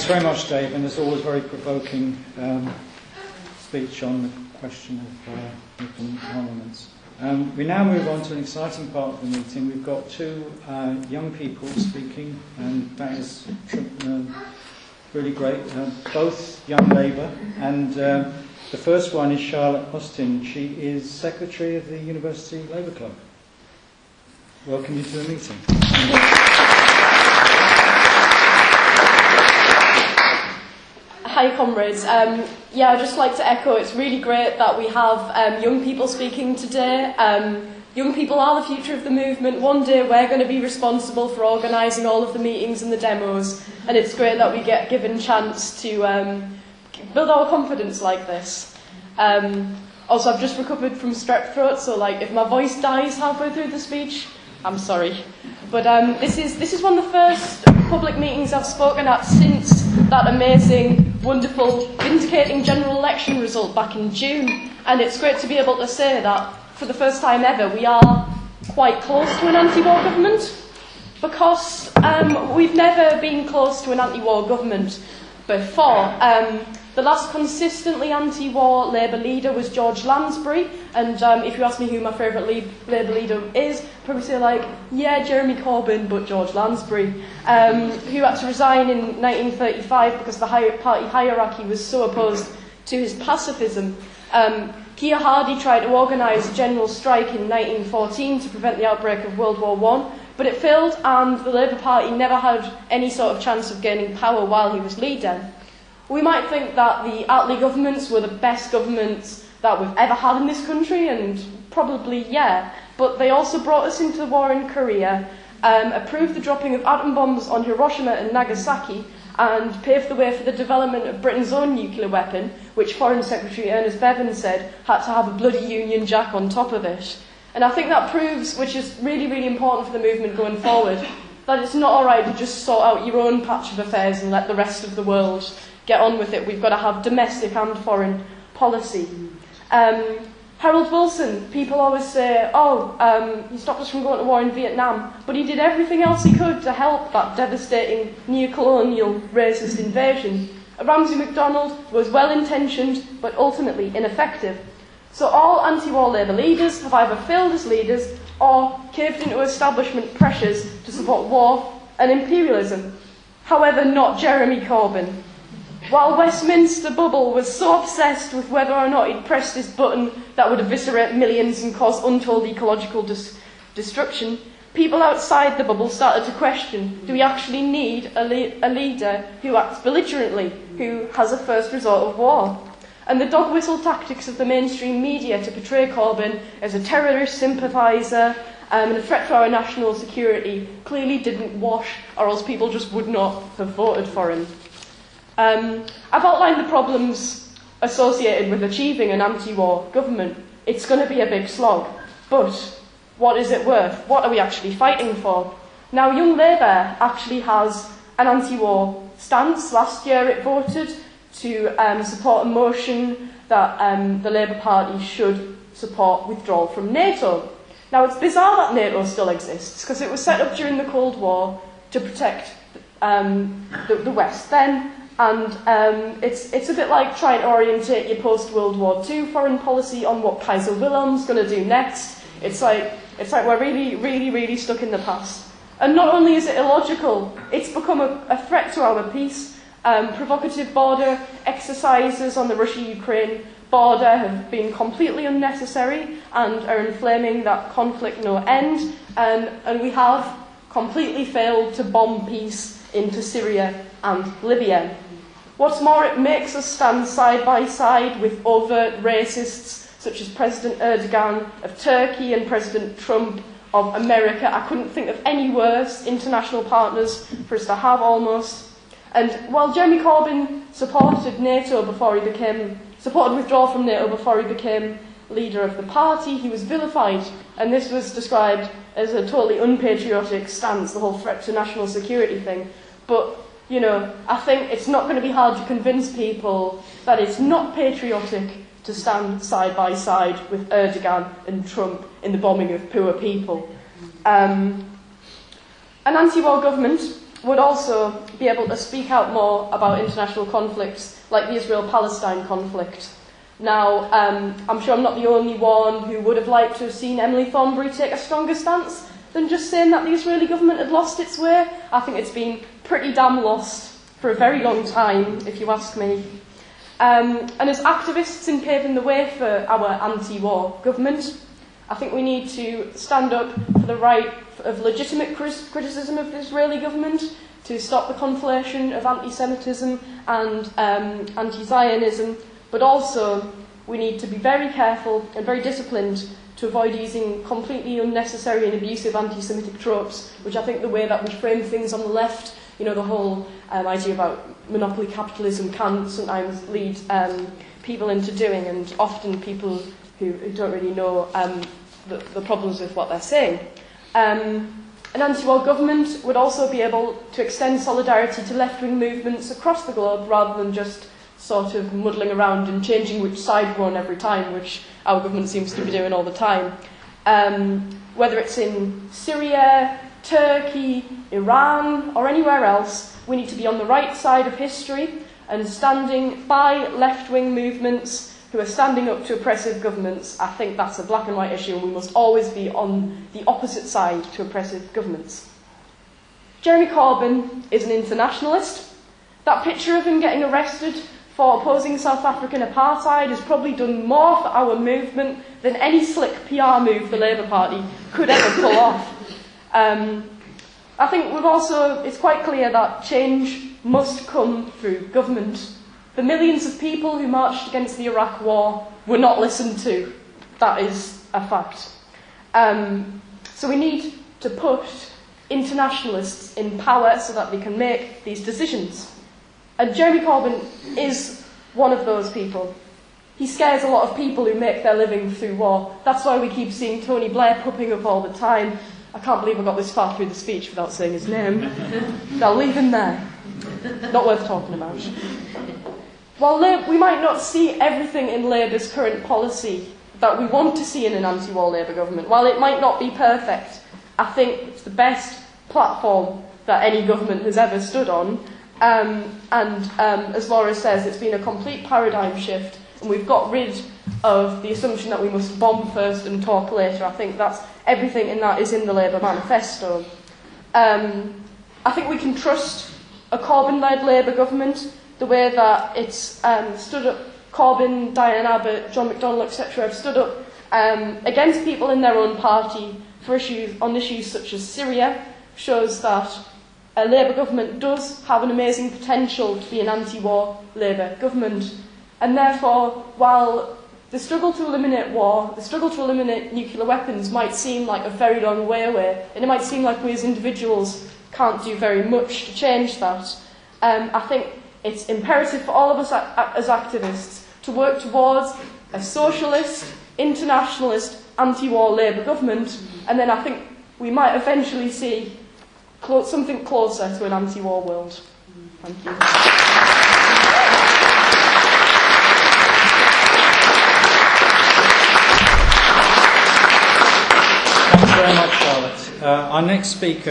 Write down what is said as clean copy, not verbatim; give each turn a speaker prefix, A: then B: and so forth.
A: Thanks very much, Dave, and as always, very provoking speech on the question of open armaments. We now move on to an exciting part of the meeting. We've got two young people speaking, and that is really great. Both young Labour, and the first one is Charlotte Austin. She is Secretary of the University Labour Club. Welcome you to the meeting.
B: Hi, comrades. I'd just like to echo, it's really great that we have young people speaking today. Young people are the future of the movement. One day we're going to be responsible for organising all of the meetings and the demos, and it's great that we get given a chance to build our confidence like this. Also, I've just recovered from strep throat, so if my voice dies halfway through the speech, I'm sorry. But this is one of the first public meetings I've spoken at since that amazing, wonderful, vindicating general election result back in June. And it's great to be able to say that, for the first time ever, we are quite close to an anti-war government, because we've never been close to an anti-war government before. The last consistently anti-war Labour leader was George Lansbury, and if you ask me who my favourite Labour leader is, I'd probably say Jeremy Corbyn, but George Lansbury, who had to resign in 1935 because the party hierarchy was so opposed to his pacifism. Keir Hardie tried to organise a general strike in 1914 to prevent the outbreak of World War I, but it failed, and the Labour Party never had any sort of chance of gaining power while he was leader. We might think that the Attlee governments were the best governments that we've ever had in this country, and probably, yeah, but they also brought us into the war in Korea, approved the dropping of atom bombs on Hiroshima and Nagasaki, and paved the way for the development of Britain's own nuclear weapon, which Foreign Secretary Ernest Bevin said had to have a bloody Union Jack on top of it. And I think that proves, which is really, really important for the movement going forward, that it's not all right to just sort out your own patch of affairs and let the rest of the world get on with it. We've got to have domestic and foreign policy. Harold Wilson, people always say, he stopped us from going to war in Vietnam, but he did everything else he could to help that devastating neo-colonial racist invasion. Ramsay MacDonald was well-intentioned, but ultimately ineffective. So all anti-war Labour leaders have either failed as leaders or caved into establishment pressures to support war and imperialism. However, not Jeremy Corbyn. While Westminster Bubble was so obsessed with whether or not he'd press this button that would eviscerate millions and cause untold ecological destruction, people outside the bubble started to question, do we actually need a leader who acts belligerently, who has a first resort of war? And the dog whistle tactics of the mainstream media to portray Corbyn as a terrorist sympathiser and a threat to our national security clearly didn't wash, or else people just would not have voted for him. I've outlined the problems associated with achieving an anti-war government. It's going to be a big slog, but what is it worth? What are we actually fighting for? Now, Young Labour actually has an anti-war stance. Last year it voted to support a motion that the Labour Party should support withdrawal from NATO. Now, it's bizarre that NATO still exists, because it was set up during the Cold War to protect the West then. And it's a bit like trying to orientate your post-World War II foreign policy on what Kaiser Wilhelm's going to do next. It's like we're really, really, really stuck in the past. And not only is it illogical, it's become a threat to our peace. Provocative border exercises on the Russia-Ukraine border have been completely unnecessary and are inflaming that conflict no end. And we have completely failed to bomb peace into Syria and Libya. What's more, it makes us stand side by side with overt racists such as President Erdogan of Turkey and President Trump of America. I couldn't think of any worse international partners for us to have almost. And while Jeremy Corbyn supported withdrawal from NATO before he became leader of the party, he was vilified, and this was described as a totally unpatriotic stance, the whole threat to national security thing. But I think it's not going to be hard to convince people that it's not patriotic to stand side by side with Erdogan and Trump in the bombing of poor people. An anti-war government would also be able to speak out more about international conflicts like the Israel-Palestine conflict. Now, I'm sure I'm not the only one who would have liked to have seen Emily Thornberry take a stronger stance than just saying that the Israeli government had lost its way. I think it's been pretty damn lost for a very long time, if you ask me. And as activists in paving the way for our anti-war government, I think we need to stand up for the right of legitimate criticism of the Israeli government, to stop the conflation of anti-Semitism and anti-Zionism, but also we need to be very careful and very disciplined to avoid using completely unnecessary and abusive anti-Semitic tropes, which I think the way that we frame things on the left, you know, the whole idea about monopoly capitalism can sometimes lead people into doing, and often people who don't really know the problems with what they're saying. An anti-war government would also be able to extend solidarity to left-wing movements across the globe rather than just sort of muddling around and changing which side we're on every time, which our government seems to be doing all the time. Whether it's in Syria, Turkey, Iran, or anywhere else, we need to be on the right side of history and standing by left-wing movements who are standing up to oppressive governments. I think that's a black and white issue, and we must always be on the opposite side to oppressive governments. Jeremy Corbyn is an internationalist. That picture of him getting arrested for opposing South African apartheid has probably done more for our movement than any slick PR move the Labour Party could ever pull off. I think it's quite clear that change must come through government. The millions of people who marched against the Iraq War were not listened to. That is a fact. So we need to put internationalists in power so that they can make these decisions. And Jeremy Corbyn is one of those people. He scares a lot of people who make their living through war. That's why we keep seeing Tony Blair popping up all the time. I can't believe I got this far through the speech without saying his name. I'll leave him there. Not worth talking about. While we might not see everything in Labour's current policy that we want to see in an anti-war Labour government, while it might not be perfect, I think it's the best platform that any government has ever stood on. As Laura says, it's been a complete paradigm shift, and we've got rid of the assumption that we must bomb first and talk later. I think that's everything in that is in the Labour manifesto. I think we can trust a Corbyn-led Labour government the way that it's stood up. Corbyn, Diane Abbott, John McDonnell, etc. have stood up against people in their own party for issues such as Syria, shows that a Labour government does have an amazing potential to be an anti-war Labour government. And therefore, while the struggle to eliminate war, the struggle to eliminate nuclear weapons might seem like a very long way away, and it might seem like we as individuals can't do very much to change that, I think it's imperative for all of us as activists to work towards a socialist, internationalist, anti-war Labour government, and then I think we might eventually see something closer to an anti-war world. Thank you.
A: Thanks very much, Charlotte. Our next speaker